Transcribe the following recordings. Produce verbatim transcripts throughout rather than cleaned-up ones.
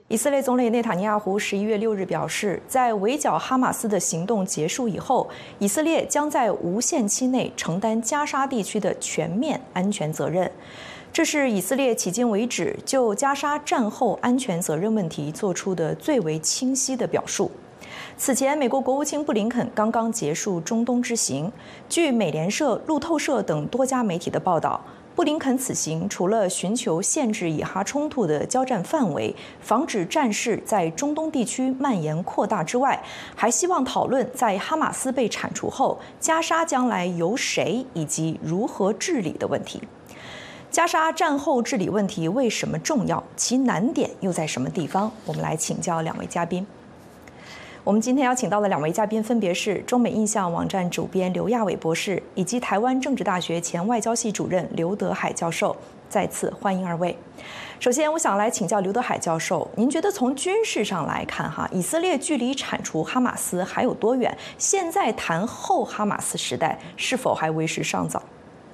以色列总理内塔尼亚胡十一月六日表示，在围剿哈马斯的行动结束以后，以色列将在无限期内承担加沙地区的全面安全责任。这是以色列迄今为止就加沙战后安全责任问题做出的最为清晰的表述。此前，美国国务卿布林肯刚刚结束中东之行。据美联社、路透社等多家媒体的报道，布林肯此行除了寻求限制以哈冲突的交战范围，防止战事在中东地区蔓延扩大之外，还希望讨论在哈马斯被铲除后，加沙将来由谁以及如何治理的问题。加沙战后治理问题为什么重要？其难点又在什么地方？我们来请教两位嘉宾。我们今天邀请到的两位嘉宾分别是中美印象网站主编刘亚伟博士，以及台湾政治大学前外交系主任刘德海教授。再次欢迎二位。首先，我想来请教刘德海教授，您觉得从军事上来看，哈，以色列距离铲除哈马斯还有多远？现在谈后哈马斯时代，是否还为时尚早？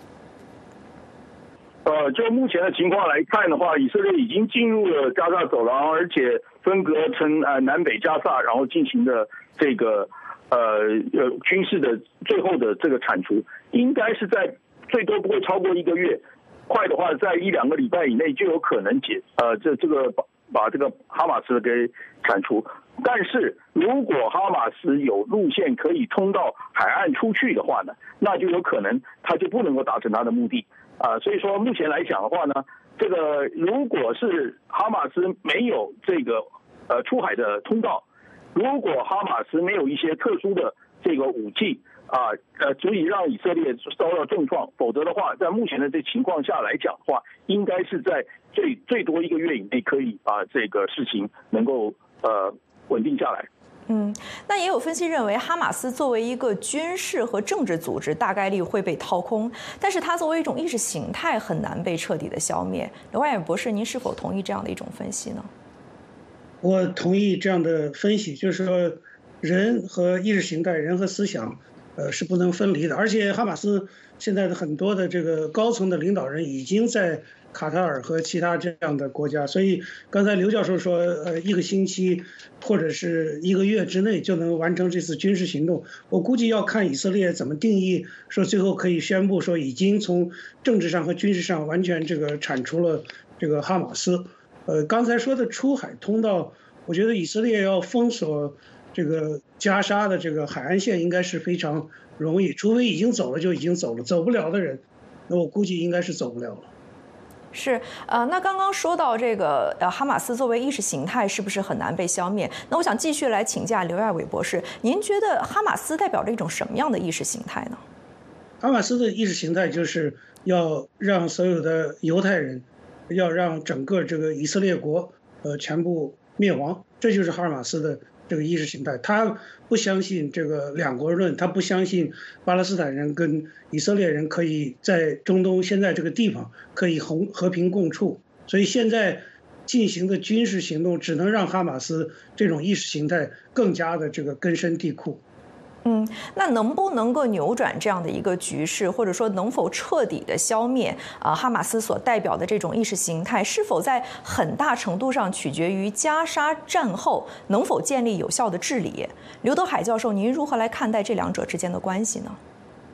呃，就目前的情况来看的话，以色列已经进入了加沙走廊，而且分隔成呃南北加沙，然后进行的这个呃呃军事的最后的这个铲除，应该是在最多不会超过一个月，快的话在一两个礼拜以内就有可能解呃这这个把把这个哈马斯给铲除。但是如果哈马斯有路线可以通到海岸出去的话呢，那就有可能他就不能够达成他的目的。啊，所以说目前来讲的话呢，这个如果是哈马斯没有这个呃出海的通道，如果哈马斯没有一些特殊的这个武器啊，呃，足以让以色列遭到重创，否则的话，在目前的这情况下来讲的话，应该是在最最多一个月以内可以把这个事情能够呃稳定下来。 嗯，那也有分析认为，哈马斯作为一个军事和政治组织，大概率会被掏空，但是它作为一种意识形态，很难被彻底的消灭。刘亚伟博士，您是否同意这样的一种分析呢？ 我同意这样的分析，就是说，人和意识形态、人和思想，呃，是不能分离的。而且，哈马斯现在的很多的这个高层的领导人已经在卡塔尔和其他这样的国家，所以刚才刘教授说，呃，一个星期或者是一个月之内就能完成这次军事行动。我估计要看以色列怎么定义，说最后可以宣布说已经从政治上和军事上完全这个铲除了这个哈马斯。呃，刚才说的出海通道，我觉得以色列要封锁这个加沙的这个海岸线应该是非常容易，除非已经走了就已经走了，走不了的人，那我估计应该是走不了了。 是，呃，那刚刚说到这个，呃，哈马斯作为意识形态是不是很难被消灭？那我想继续来请教刘亚伟博士，您觉得哈马斯代表着一种什么样的意识形态呢？ 哈马斯的意识形态就是要让所有的犹太人，要让整个这个以色列国，呃，全部灭亡，这就是哈马斯的这个意识形态。他不相信这个两国论，他不相信巴勒斯坦人跟以色列人可以在中东现在这个地方可以和和平共处，所以现在进行的军事行动只能让哈马斯这种意识形态更加的这个根深蒂固。 嗯，那能不能够扭转这样的一个局势，或者说能否彻底的消灭啊哈马斯所代表的这种意识形态，是否在很大程度上取决于加沙战后能否建立有效的治理？刘德海教授，您如何来看待这两者之间的关系呢？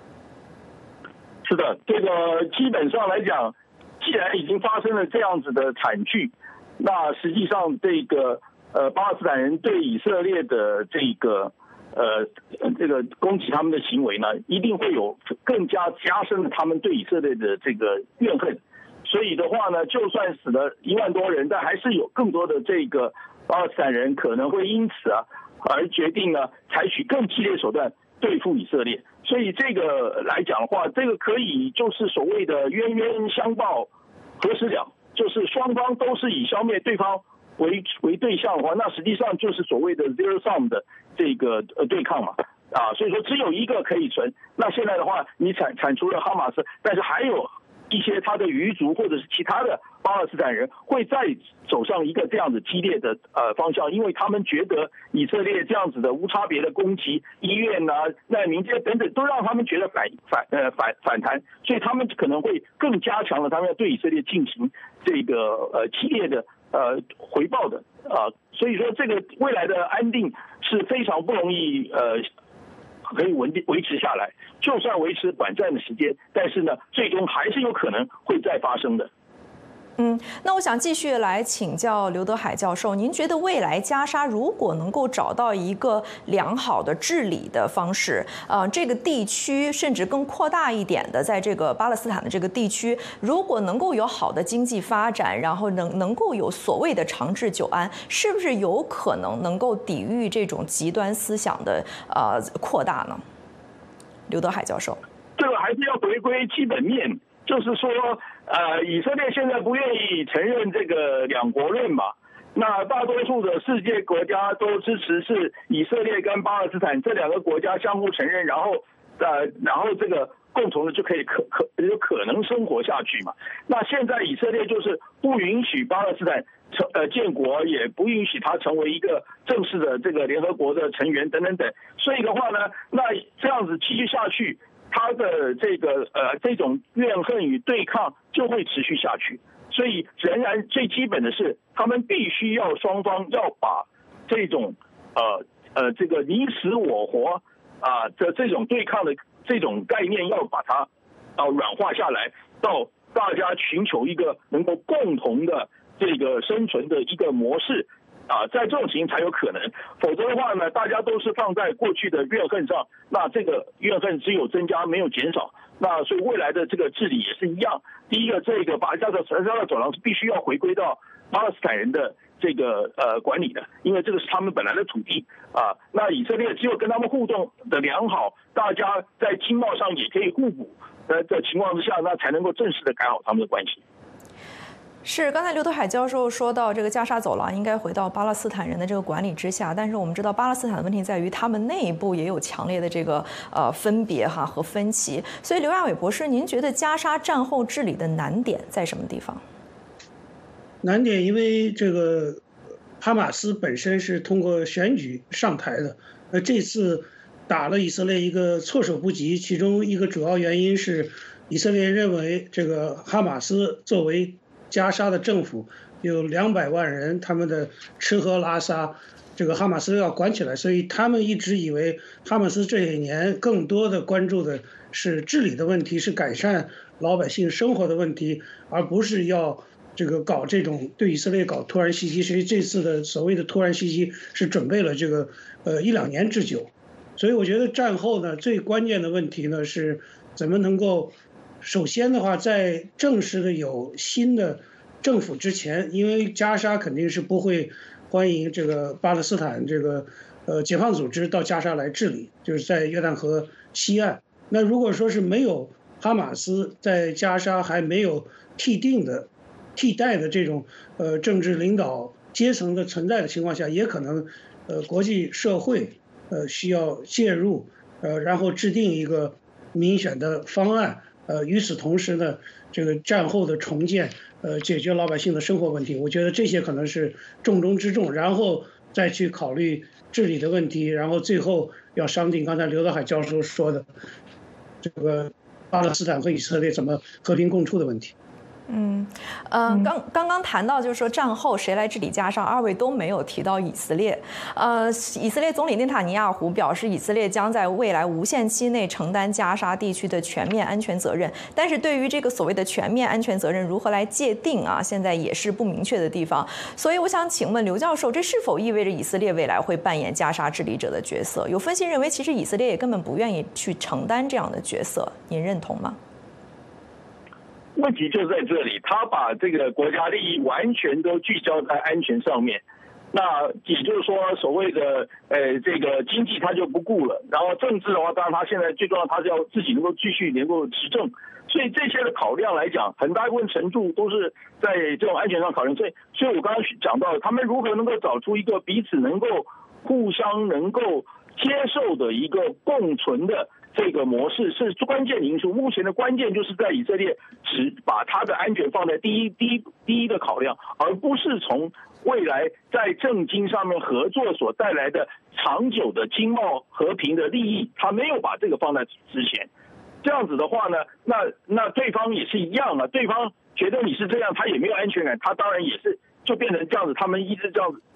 是的，这个基本上来讲，既然已经发生了这样子的惨剧，那实际上这个呃巴勒斯坦人对以色列的这个呃，这个攻击他们的行为呢，一定会有更加加深了他们对以色列的这个怨恨。所以的话呢，就算死了一万多人，但还是有更多的这个巴勒斯坦人可能会因此啊而决定呢采取更激烈手段对付以色列。所以这个来讲的话，这个可以就是所谓的冤冤相报何时了，就是双方都是以消灭对方为为对象的话，那实际上就是所谓的 zero sum 的这个呃对抗嘛，啊，所以说只有一个可以存。那现在的话，你铲铲除了哈马斯，但是还有一些他的余族或者是其他的巴勒斯坦人会再走上一个这样子激烈的呃方向，因为他们觉得以色列这样子的无差别的攻击医院啊、难民这些等等，都让他们觉得反反呃反反弹，所以他们可能会更加强了他们要对以色列进行这个呃激烈的呃回报的啊，所以说这个未来的安定是非常不容易呃可以稳定维持下来，就算维持短暂的时间，但是呢，最终还是有可能会再发生的。 嗯，那我想继续来请教刘德海教授，您觉得未来加沙如果能够找到一个良好的治理的方式，呃，这个地区甚至更扩大一点的，在这个巴勒斯坦的这个地区，如果能够有好的经济发展，然后能能够有所谓的长治久安，是不是有可能能够抵御这种极端思想的呃扩大呢？刘德海教授， 这个还是要回归基本面。就是说，呃，以色列现在不愿意承认这个两国论嘛，那大多数的世界国家都支持是以色列跟巴勒斯坦这两个国家相互承认，然后，呃，然后这个共同的就可以可可有可能生活下去嘛。那现在以色列就是不允许巴勒斯坦成呃建国，也不允许它成为一个正式的这个联合国的成员等等等，所以的话呢，那这样子继续下去。他的这个呃这种怨恨与对抗就会持续下去，所以仍然最基本的是，他们必须要双方要把这种呃呃这个你死我活啊的这种对抗的这种概念要把它啊软化下来，到大家寻求一个能够共同的这个生存的一个模式。啊，在这种情形才有可能，否则的话呢，大家都是放在过去的怨恨上，那这个怨恨只有增加没有减少，那所以未来的这个治理也是一样。第一个，这个把加沙加沙走廊是必须要回归到巴勒斯坦人的这个呃管理的，因为这个是他们本来的土地啊。那以色列只有跟他们互动的良好，大家在经贸上也可以互补的的情况之下，那才能够正式的改好他们的关系。 是，刚才刘德海教授说到，这个加沙走廊应该回到巴勒斯坦人的这个管理之下，但是我们知道巴勒斯坦的问题在于他们内部也有强烈的这个呃分别哈和分歧，所以刘亚伟博士，您觉得加沙战后治理的难点在什么地方？ 难点，因为这个哈马斯本身是通过选举上台的，那这次打了以色列一个措手不及，其中一个主要原因是以色列认为这个哈马斯作为加沙的政府有两百万人，他们的吃喝拉撒，这个哈马斯要管起来，所以他们一直以为哈马斯这些年更多的关注的是治理的问题，是改善老百姓生活的问题，而不是要这个搞这种对以色列搞突然袭击。所以这次的所谓的突然袭击是准备了这个呃一两年之久。所以我觉得战后呢，最关键的问题呢是怎么能够。首先的话，在正式的有新的政府之前，因为加沙肯定是不会欢迎这个巴勒斯坦这个呃解放组织到加沙来治理，就是在约旦河西岸。那如果说是没有哈马斯在加沙还没有替定的、替代的这种呃政治领导阶层的存在的情况下，也可能呃国际社会呃需要介入，呃然后制定一个民选的方案。呃，与此同时呢，这个战后的重建，呃，解决老百姓的生活问题，我觉得这些可能是重中之重，然后再去考虑治理的问题，然后最后要商定刚才刘德海教授说的这个巴勒斯坦和以色列怎么和平共处的问题。 嗯，呃，刚刚刚谈到就是说战后谁来治理加沙，二位都没有提到以色列。呃，以色列总理内塔尼亚胡表示，以色列将在未来无限期内承担加沙地区的全面安全责任。但是对于这个所谓的全面安全责任如何来界定啊，现在也是不明确的地方。所以我想请问刘教授，这是否意味着以色列未来会扮演加沙治理者的角色？有分析认为，其实以色列也根本不愿意去承担这样的角色，您认同吗？ 问题就在这里，他把这个国家利益完全都聚焦在安全上面，那也就是说，所谓的呃这个经济他就不顾了，然后政治的话，当然他现在最重要，他是要自己能够继续能够执政，所以这些的考量来讲，很大一部分程度都是在这种安全上考量。所以，所以我刚刚讲到，他们如何能够找出一个彼此能够互相能够接受的一个共存的。这个模式是关键因素，目前的关键就是在以色列只把它的安全放在第一、第一、第一的考量，而不是从未来在政经上面合作所带来的长久的经贸和平的利益，他没有把这个放在之前。这样子的话呢，那那对方也是一样嘛，对方觉得你是这样，他也没有安全感，他当然也是就变成这样子，他们一直这样子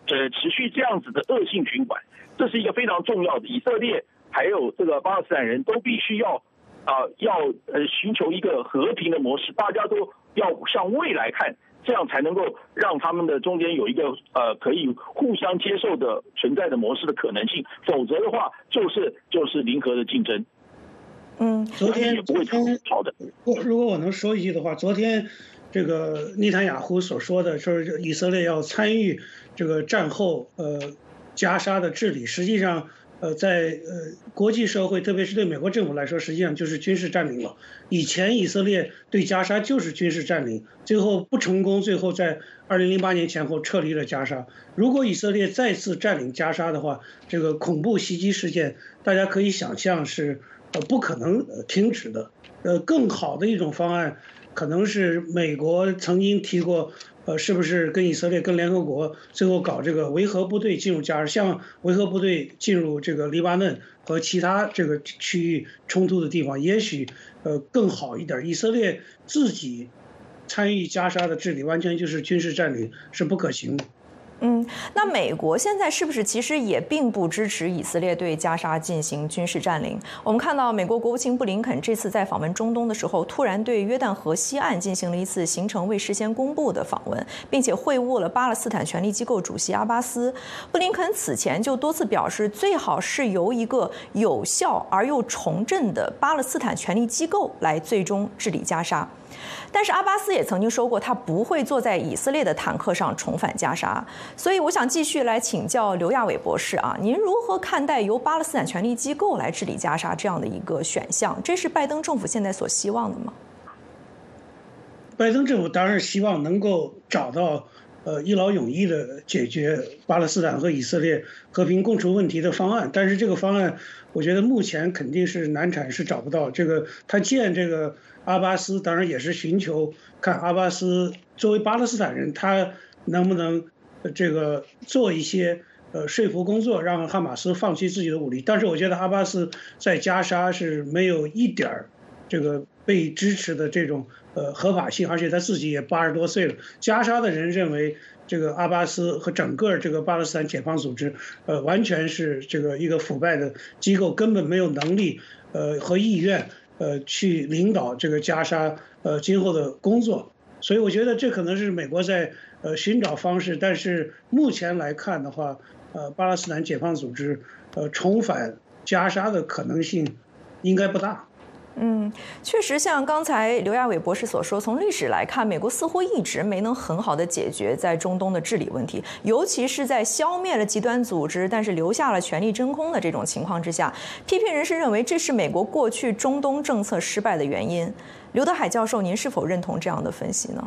呃持续这样子的恶性循环，这是一个非常重要的。以色列还有这个巴勒斯坦人都必须要啊、呃、要呃寻求一个和平的模式，大家都要向未来看，这样才能够让他们的中间有一个呃可以互相接受的存在的模式的可能性，否则的话就是就是零和的竞争。 嗯， 昨天也不会好的。 如果我能说一句的话，昨天这个内塔尼亚胡所说的说以色列要参与这个战后呃加沙的治理，实际上呃在呃国际社会，特别是对美国政府来说，实际上就是军事占领了。以前以色列对加沙就是军事占领，最后不成功，最后在二零零八年前后撤离了加沙。如果以色列再次占领加沙的话，这个恐怖袭击事件大家可以想象是呃不可能停止的。呃，更好的一种方案，可能是美国曾经提过，呃，是不是跟以色列、跟联合国最后搞这个维和部队进入加沙，像维和部队进入这个黎巴嫩和其他这个区域冲突的地方，也许呃更好一点。以色列自己参与加沙的治理，完全就是军事占领，是不可行的。 嗯，那美国现在是不是其实也并不支持以色列对加沙进行军事占领？我们看到美国国务卿布林肯这次在访问中东的时候，突然对约旦河西岸进行了一次行程未事先公布的访问，并且会晤了巴勒斯坦权力机构主席阿巴斯。布林肯此前就多次表示，最好是由一个有效而又重振的巴勒斯坦权力机构来最终治理加沙。但是阿巴斯也曾经说过，他不会坐在以色列的坦克上重返加沙。所以我想继续来请教刘亚伟博士啊，您如何看待由巴勒斯坦权力机构来治理加沙这样的一个选项？这是拜登政府现在所希望的吗？ 拜登政府当然希望能够找到呃一劳永逸的解决巴勒斯坦和以色列和平共处问题的方案，但是这个方案我觉得目前肯定是难产，是找不到。这个他见这个阿巴斯，当然也是寻求看阿巴斯作为巴勒斯坦人，他能不能这个做一些呃说服工作，让哈马斯放弃自己的武力。但是我觉得阿巴斯在加沙是没有一点儿这个被支持的这种呃合法性，而且他自己也八十多岁了。加沙的人认为这个阿巴斯和整个这个巴勒斯坦解放组织呃完全是这个一个腐败的机构，根本没有能力呃和意愿呃去领导这个加沙呃今后的工作。所以我觉得这可能是美国在呃寻找方式，但是目前来看的话，呃巴勒斯坦解放组织呃重返加沙的可能性应该不大。 嗯，确实像刚才刘亚伟博士所说，从历史来看，美国似乎一直没能很好的解决在中东的治理问题，尤其是在消灭了极端组织，但是留下了权力真空的这种情况之下，批评人士认为这是美国过去中东政策失败的原因。刘德海教授，您是否认同这样的分析呢？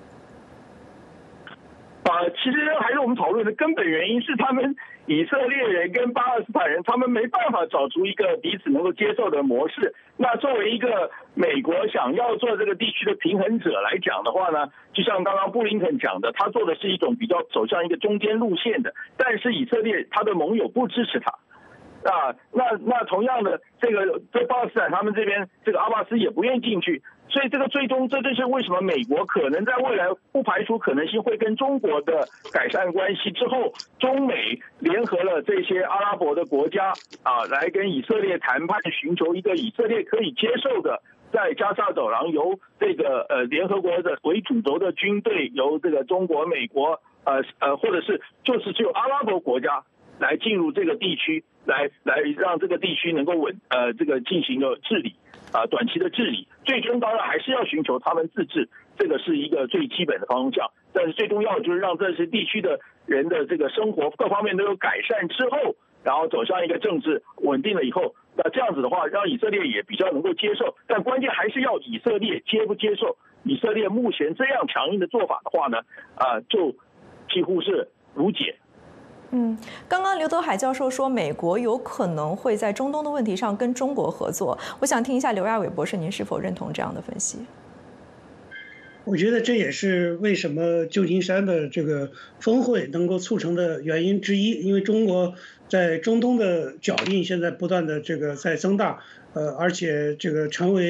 啊，其实还是我们讨论的根本原因是他们以色列人跟巴勒斯坦人，他们没办法找出一个彼此能够接受的模式。那作为一个美国想要做这个地区的平衡者来讲的话呢，就像刚刚布林肯讲的，他做的是一种比较走向一个中间路线的，但是以色列他的盟友不支持他。啊，那那同样的，这个在巴勒斯坦他们这边，这个阿巴斯也不愿意进去，所以这个最终这就是为什么美国可能在未来不排除可能性会跟中国的改善关系之后，中美联合了这些阿拉伯的国家啊，来跟以色列谈判，寻求一个以色列可以接受的，在加沙走廊由这个呃联合国的为主轴的军队，由这个中国、美国呃呃或者是就是只有阿拉伯国家来进入这个地区。来来让这个地区能够稳呃这个进行的治理啊、呃、短期的治理，最终当然还是要寻求他们自治，这个是一个最基本的方向。但是最重要的就是让这些地区的人的这个生活各方面都有改善之后，然后走向一个政治稳定了以后，那这样子的话，让以色列也比较能够接受。但关键还是要以色列接不接受。以色列目前这样强硬的做法的话呢，啊、呃、就几乎是无解。 嗯，刚刚刘德海教授说，美国有可能会在中东的问题上跟中国合作。我想听一下刘亚伟博士，您是否认同这样的分析？ 我觉得这也是为什么旧金山的这个峰会能够促成的原因之一，因为中国在中东的脚印现在不断的这个在增大，呃，而且这个成为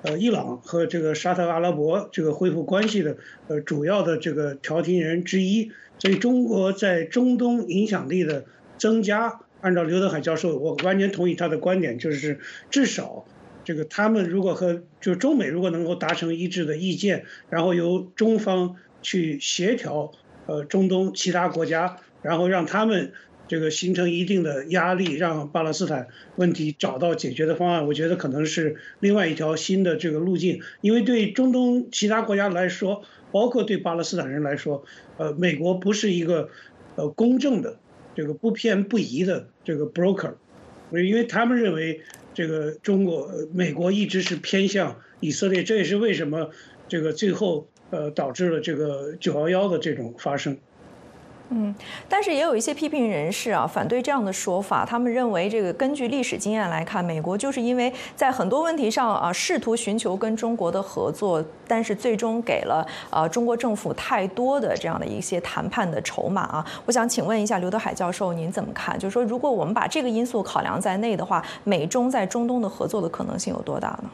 呃，伊朗和这个沙特阿拉伯这个恢复关系的呃主要的这个调停人之一，所以中国在中东影响力的增加，按照刘德海教授，我完全同意他的观点，就是至少这个他们如果和就中美如果能够达成一致的意见，然后由中方去协调呃中东其他国家，然后让他们这个形成一定的压力，让巴勒斯坦问题找到解决的方案，我觉得可能是另外一条新的这个路径。因为对中东其他国家来说，包括对巴勒斯坦人来说，呃，美国不是一个呃公正的、这个不偏不倚的这个 broker， 因为他们认为这个中国、美国一直是偏向以色列，这也是为什么这个最后呃导致了这个九一一的这种发生。 嗯，但是也有一些批评人士啊，反对这样的说法。他们认为，这个根据历史经验来看，美国就是因为在很多问题上啊，试图寻求跟中国的合作，但是最终给了呃中国政府太多的这样的一些谈判的筹码啊。我想请问一下刘德海教授，您怎么看？就是说，如果我们把这个因素考量在内的话，美中在中东的合作的可能性有多大呢？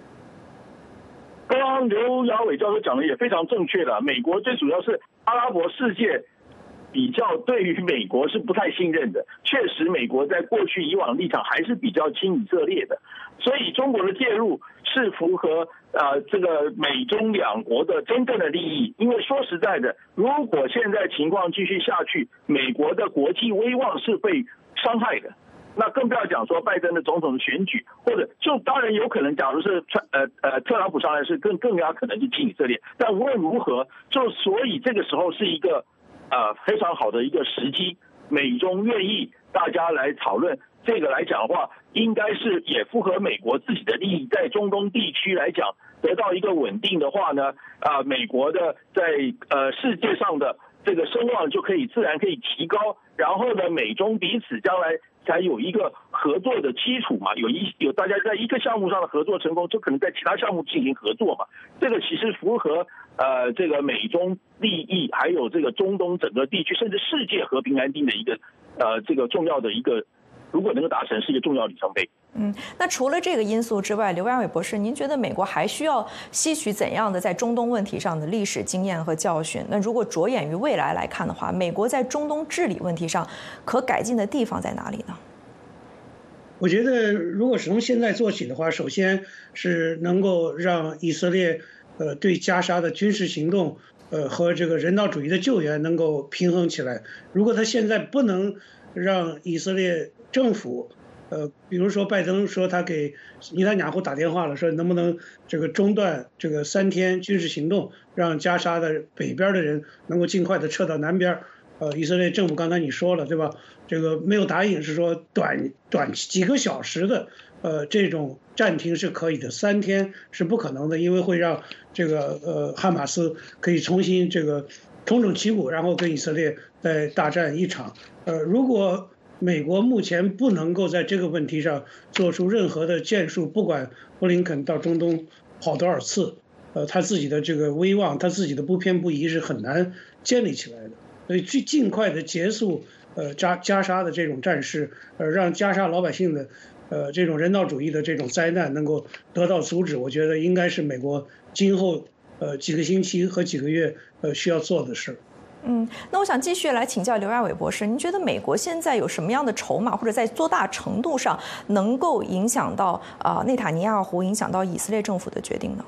刚刚刘亚伟教授讲的也非常正确的，美国最主要是阿拉伯世界比较对于美国是不太信任的，确实美国在过去以往立场还是比较亲以色列的，所以中国的介入是符合呃这个美中两国的真正的利益。因为说实在的，如果现在情况继续下去，美国的国际威望是被伤害的。那更不要讲说拜登的总统的选举，或者就当然有可能，假如是特呃呃特朗普上来是更更加可能是亲以色列，但无论如何，就所以这个时候是一个呃非常好的一个时机，美中愿意大家来讨论这个来讲的话，应该是也符合美国自己的利益，在中东地区来讲得到一个稳定的话呢，啊、呃、美国的在呃世界上的这个声望就可以自然可以提高，然后呢美中彼此将来才有一个合作的基础嘛，有一有大家在一个项目上的合作成功，就可能在其他项目进行合作嘛。这个其实符合呃这个美中利益，还有这个中东整个地区甚至世界和平安定的一个呃这个重要的一个，如果能够达成是一个重要里程碑。 嗯，那除了这个因素之外，刘亚伟博士，您觉得美国还需要吸取怎样的在中东问题上的历史经验和教训？那如果着眼于未来来看的话，美国在中东治理问题上可改进的地方在哪里呢？ 我觉得，如果是从现在做起的话，首先是能够让以色列呃对加沙的军事行动呃和这个人道主义的救援能够平衡起来。如果他现在不能让以色列政府呃，比如说拜登说他给尼坦雅胡打电话了，说能不能这个中断这个三天军事行动，让加沙的北边的人能够尽快的撤到南边。呃，以色列政府刚才你说了，对吧？这个没有答应，是说短短几个小时的呃这种暂停是可以的，三天是不可能的，因为会让这个呃哈马斯可以重新这个重整旗鼓，然后跟以色列再大战一场。呃，如果美国目前不能够在这个问题上做出任何的建树，不管布林肯到中东跑多少次，呃，他自己的这个威望，他自己的不偏不倚是很难建立起来的。所以尽尽快的结束呃加加沙的这种战事，呃，让加沙老百姓的呃这种人道主义的这种灾难能够得到阻止，我觉得应该是美国今后呃几个星期和几个月呃需要做的事。 嗯，那我想继续来请教刘亚伟博士，您觉得美国现在有什么样的筹码，或者在多大程度上能够影响到啊、呃、内塔尼亚胡，影响到以色列政府的决定呢？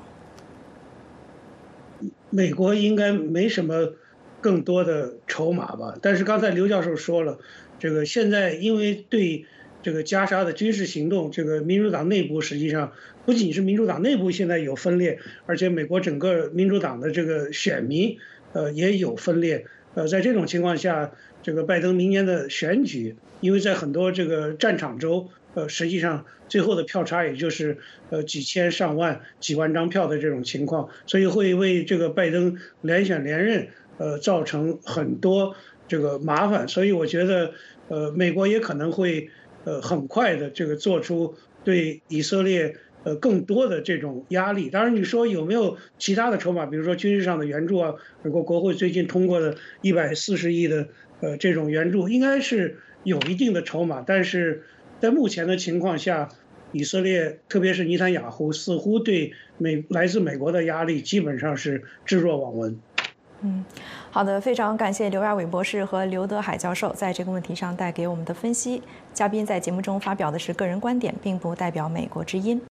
美国应该没什么更多的筹码吧，但是刚才刘教授说了，这个现在因为对这个加沙的军事行动，这个民主党内部实际上不仅是民主党内部现在有分裂，而且美国整个民主党的这个选民呃也有分裂。呃，在这种情况下，这个拜登明年的选举，因为在很多这个战场州，呃，实际上最后的票差也就是呃几千上万、几万张票的这种情况，所以会为这个拜登连选连任呃造成很多这个麻烦。所以我觉得，呃，美国也可能会呃很快的这个做出对以色列呃更多的这种压力。当然，你说有没有其他的筹码，比如说军事上的援助啊？美国国会最近通过的一百四十亿的呃这种援助，应该是有一定的筹码，但是在目前的情况下， 以色列特别是尼坦雅胡似乎对美来自美国的压力基本上是置若罔闻。 嗯，好的，非常感谢刘亚伟博士和刘德海教授在这个问题上带给我们的分析。嘉宾在节目中发表的是个人观点，并不代表美国之音。